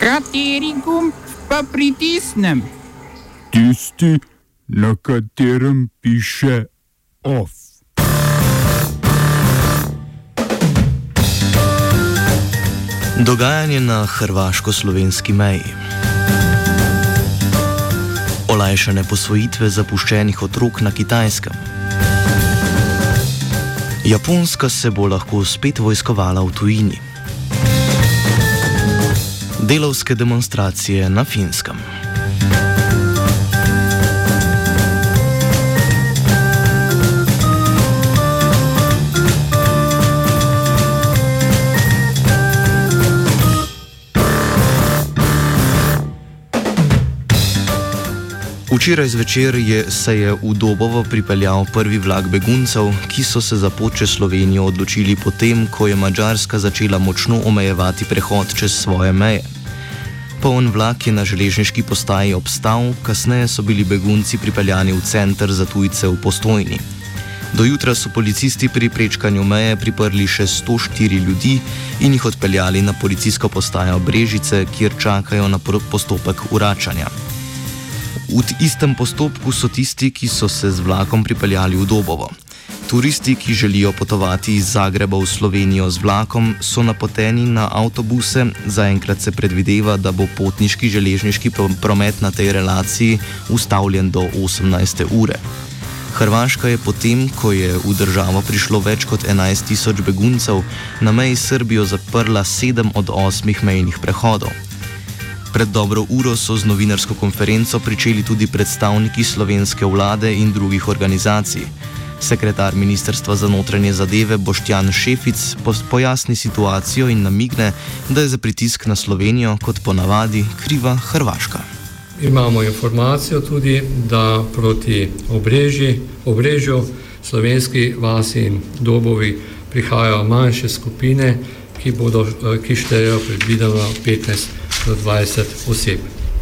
Kateri gumb pa pritisnem? Tisti, na katerem piše OFF. Dogajanje na hrvaško-slovenski meji. Olajšane posvojitve zapuščenih otrok na Kitajskem. Japonska se bo lahko spet vojskovala v tujini. Delavske demonstracije na Finskem. Včeraj zvečer se je v Dobovo pripeljal prvi vlak beguncev, ki so se za pot čez Slovenijo odločili potem, ko je Madžarska začela močno omejevati prehod čez svoje meje. Poln vlak je na železniški postaji obstal, kasneje so bili begunci pripeljani v center za tujce v Postojni. Do jutra so policisti pri prečkanju meje priprli še 104 ljudi in jih odpeljali na policijsko postajo Brežice, kjer čakajo na postopek vračanja. V istem postopku so tisti, ki so se z vlakom pripeljali v Dobovo. Turisti, ki želijo potovati iz Zagreba v Slovenijo z vlakom, so napoteni na avtobuse. Zaenkrat se predvideva, da bo potniški železniški promet na tej relaciji ustavljen do 18. ure. Hrvaška je potem, ko je v državo prišlo več kot 11.000 beguncev, na meji s Srbijo zaprla 7 od 8 mejnih prehodov. Pred dobro uro so z novinarsko konferenco pričeli tudi predstavniki slovenske vlade in drugih organizacij. Sekretar Ministrstva za notranje zadeve Boštjan Šefic pojasni situacijo in namigne, da je za pritisk na Slovenijo kot ponavadi kriva Hrvaška. Imamo informacijo tudi, da proti Obrežju, Slovenski vasi in Dobovi prihajajo manjše skupine, ki štejejo predvideno 15 do 20 oseb.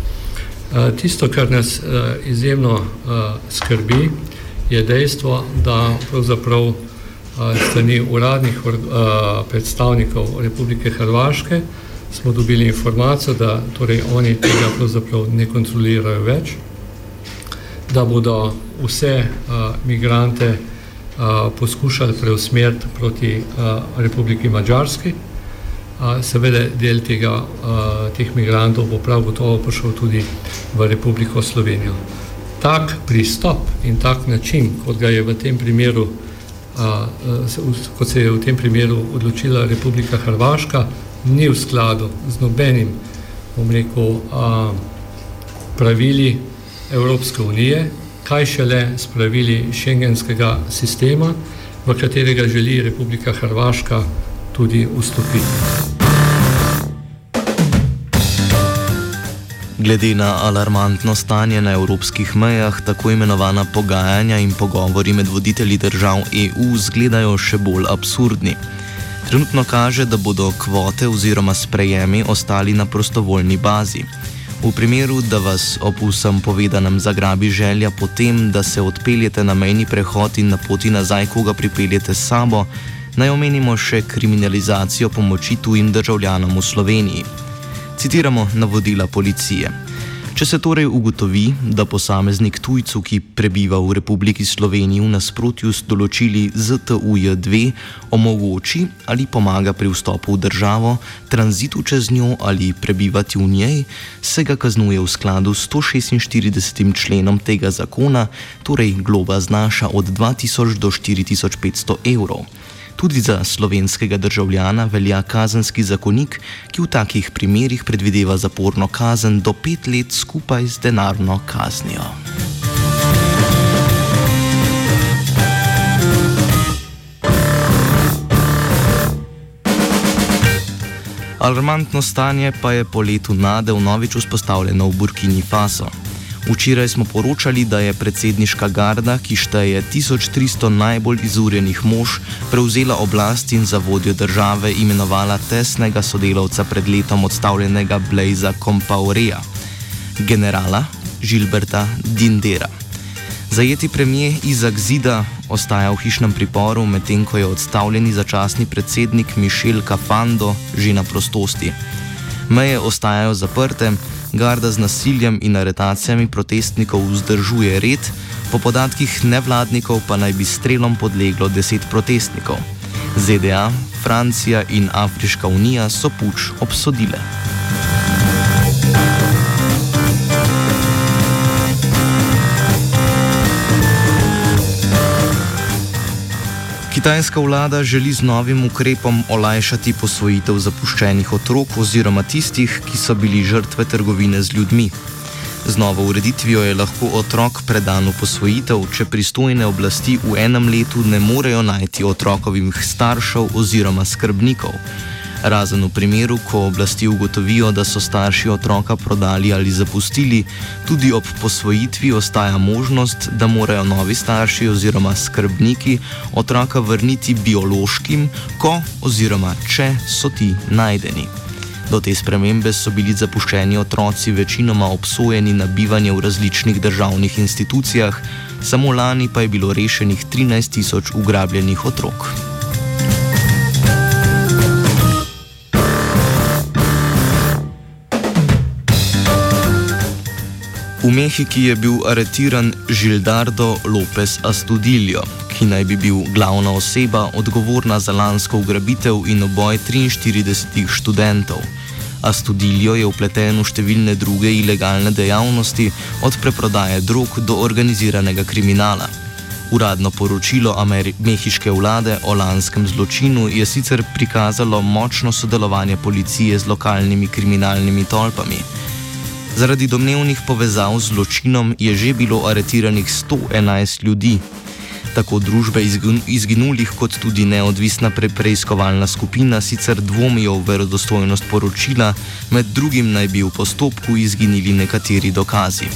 Tisto, kar nas izjemno skrbi, je dejstvo, da pravzaprav strani uradnih predstavnikov Republike Hrvaške smo dobili informacijo, da torej oni tega pravzaprav ne kontrolirajo več, da bodo vse migrante poskušali preusmeriti proti Republiki Madžarski. Seveda del teh migrantov bo prav gotovo prišel tudi v Republiko Slovenijo. Tak pristop in tak način, kot se je v tem primeru odločila Republika Hrvaška, ni v skladu z nobenim, pravili Evropske unije, kaj šele s pravili šengenskega sistema, v katerega želi Republika Hrvaška tudi vstopiti. Glede na alarmantno stanje na evropskih mejah, tako imenovana pogajanja in pogovori med voditelji držav EU zgledajo še bolj absurdni. Trenutno kaže, da bodo kvote oziroma sprejemi ostali na prostovoljni bazi. V primeru, da vas ob vsem povedanem zagrabi želja potem, da se odpeljete na mejni prehod in na poti nazaj koga pripeljete s sabo, naj omenimo še kriminalizacijo pomoči tujim državljanom v Sloveniji. Citiramo navodila policije. Če se torej ugotovi, da posameznik tujcu, ki prebiva v Republiki Sloveniji v nasprotju s določili ZTUJ2, omogoči ali pomaga pri vstopu v državo, tranzitu čez njo ali prebivati v njej, se ga kaznuje v skladu s 146. členom tega zakona, torej globa znaša od 2000 do 4500 evrov. Tudi za slovenskega državljana velja kazenski zakonik, ki v takih primerih predvideva zaporno kazen do 5 let skupaj z denarno kaznijo. Alarmantno stanje pa je po letu nade vnovič vzpostavljeno v Burkini Faso. Včeraj smo poročali, da je predsedniška garda, ki šteje 1300 najbolj izurjenih mož, prevzela oblast in za vodjo države imenovala tesnega sodelavca pred letom odstavljenega Blaisa Compaorea, generala Gilberta Dindera. Zajeti premier Izak Zida ostaja v hišnem priporu, medtem ko je odstavljeni začasni predsednik Michel Kafando že na prostosti. Meje ostajajo zaprte, garda z nasiljem in aretacijami protestnikov vzdržuje red, po podatkih nevladnikov pa naj bi strelom podleglo 10 protestnikov. ZDA, Francija in Afriška unija so puč obsodile. Kitajska vlada želi z novim ukrepom olajšati posvojitev zapuščenih otrok oziroma tistih, ki so bili žrtve trgovine z ljudmi. Z novo ureditvijo je lahko otrok predan v posvojitev, če pristojne oblasti v enem letu ne morejo najti otrokovih staršev oziroma skrbnikov. Razen v primeru, ko oblasti ugotovijo, da so starši otroka prodali ali zapustili, tudi ob posvojitvi ostaja možnost, da morajo novi starši oziroma skrbniki otroka vrniti biološkim, ko oziroma če so ti najdeni. Do te spremembe so bili zapuščeni otroci večinoma obsojeni na bivanje v različnih državnih institucijah, samo lani pa je bilo rešenih 13.000 ugrabljenih otrok. V Mehiki je bil aretiran Gildardo López Astudillo, ki naj bi bil glavna oseba odgovorna za lansko ugrabitev in uboj 43 študentov. Astudillo je vpleten v številne druge ilegalne dejavnosti, od preprodaje drog do organiziranega kriminala. Uradno poročilo mehiške vlade o lanskem zločinu je sicer prikazalo močno sodelovanje policije z lokalnimi kriminalnimi tolpami. Zaradi domnevnih povezav z zločinom je že bilo aretiranih 111 ljudi. Tako družbe izginulih kot tudi neodvisna preiskovalna skupina sicer dvomijo v verodostojnost poročila, med drugim naj bi v postopku izginili nekateri dokazi.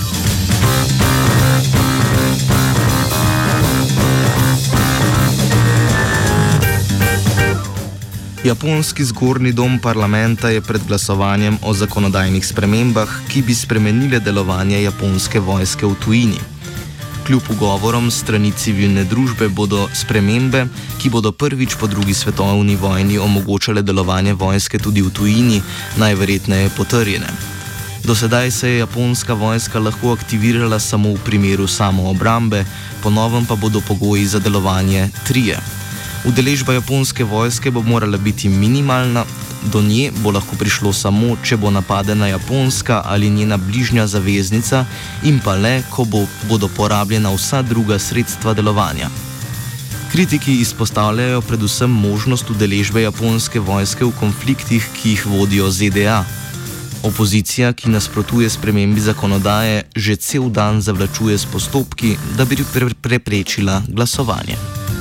Japonski zgornji dom parlamenta je pred glasovanjem o zakonodajnih spremembah, ki bi spremenile delovanje japonske vojske v tujini. Kljub ugovorom strani civilne družbe bodo spremembe, ki bodo prvič po drugi svetovni vojni omogočale delovanje vojske tudi v tujini, najverjetneje potrjene. Do sedaj se je japonska vojska lahko aktivirala samo v primeru samoobrambe, po novem pa bodo pogoji za delovanje trije. Udeležba japonske vojske bo morala biti minimalna, do nje bo lahko prišlo samo, če bo napadena Japonska ali njena bližnja zaveznica in pa le, ko bodo porabljena vsa druga sredstva delovanja. Kritiki izpostavljajo predvsem možnost udeležbe japonske vojske v konfliktih, ki jih vodijo ZDA. Opozicija, ki nasprotuje spremembi zakonodaje, že cel dan zavlačuje s postopki, da bi preprečila glasovanje.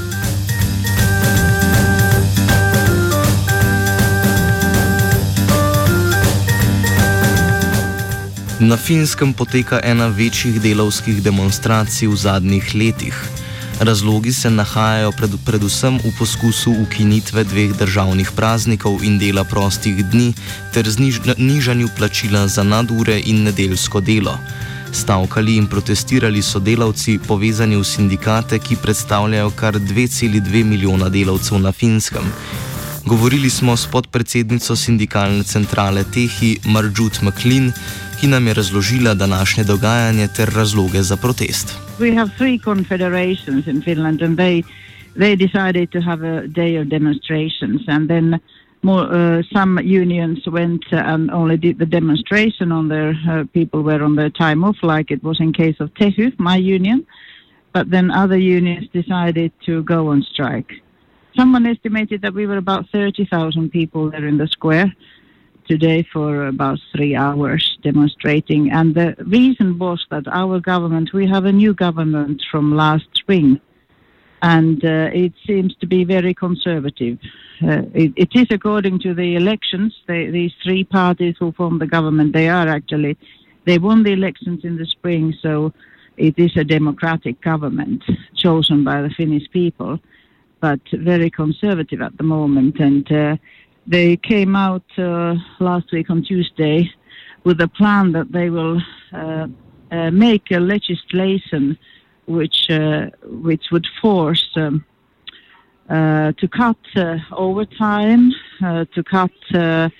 Na Finskem poteka ena večjih delavskih demonstracij v zadnjih letih. Razlogi se nahajajo predvsem v poskusu ukinitve 2 državnih praznikov in dela prostih dni ter nižanju plačila za nadure in nedeljsko delo. Stavkali in protestirali so delavci, povezani v sindikate, ki predstavljajo kar 2,2 milijona delavcev na Finskem. Govorili smo s podpredsednico sindikalne centrale Tehi Marjut McLean, ki nam je razložila današnje dogajanje ter razloge za protest. We have 3 confederations in Finland and they decided to have a day of demonstrations and then some unions went and only did the demonstration on their people were on their time off, like it was in case of Tehy, my union, but then other unions decided to go on strike. Someone estimated that we were about 30,000 people there in the square today for about 3 hours demonstrating. And the reason was that our government, we have a new government from last spring, and it seems to be very conservative. It is according to the elections. These 3 parties who form the government, they won the elections in the spring, so it is a democratic government chosen by the Finnish people, but very conservative at the moment. And they came out last week on Tuesday with a plan that they will make a legislation which would force to cut overtime, to cut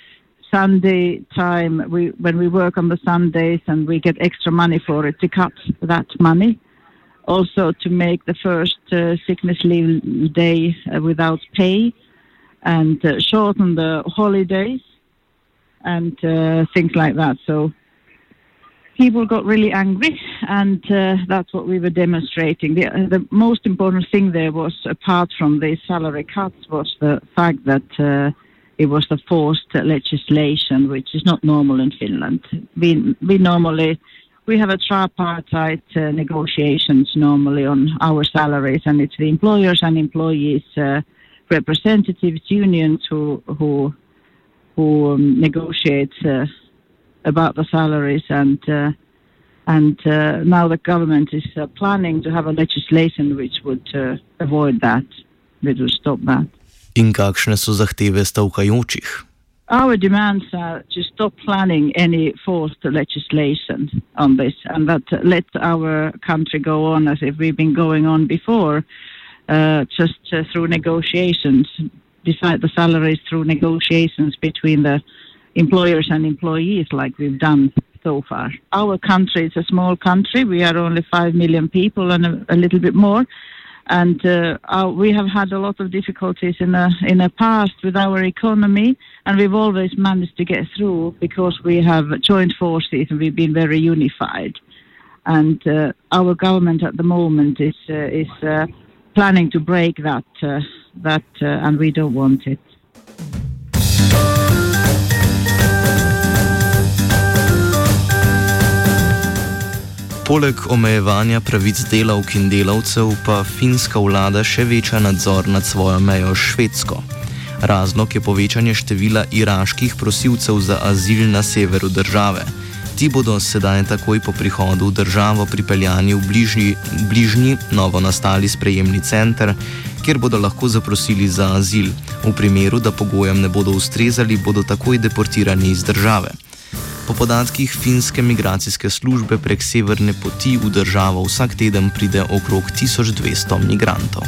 Sunday time, when we work on the Sundays and we get extra money for it, to cut that money. Also to make the first sickness leave day without pay, and shorten the holidays and things like that. So people got really angry, and that's what we were demonstrating. The most important thing there was, apart from the salary cuts, was the fact that it was a forced legislation, which is not normal in Finland. We have a tripartite negotiations normally on our salaries, and it's the employers and employees representatives, unions who negotiate about the salaries, and now the government is planning to have a legislation which would avoid that, which would stop that. In kakšne so zahteve stavkajočih? Our demands are to stop planning any forced legislation on this, and that let our country go on as if we've been going on before, just through negotiations, decide the salaries through negotiations between the employers and employees, like we've done so far. Our country is a small country. We are only 5 million people and a little bit more. And we have had a lot of difficulties in the past with our economy, and we've always managed to get through because we have joined forces and we've been very unified. And our government at the moment is planning to break that, and we don't want it. Poleg omejevanja pravic delavk in delavcev pa finska vlada še veča nadzor nad svojo mejo s Švedsko. Razlog je povečanje števila iraških prosilcev za azil na severu države. Ti bodo sedaj takoj po prihodu v državo pripeljani v bližnji novo nastali sprejemni center, kjer bodo lahko zaprosili za azil. V primeru, da pogojem ne bodo ustrezali, bodo takoj deportirani iz države. Po podatkih finske migracijske službe prek severne poti v državo vsak teden pride okrog 1200 migrantov.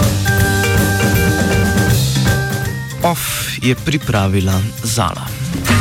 OF je pripravila Zala.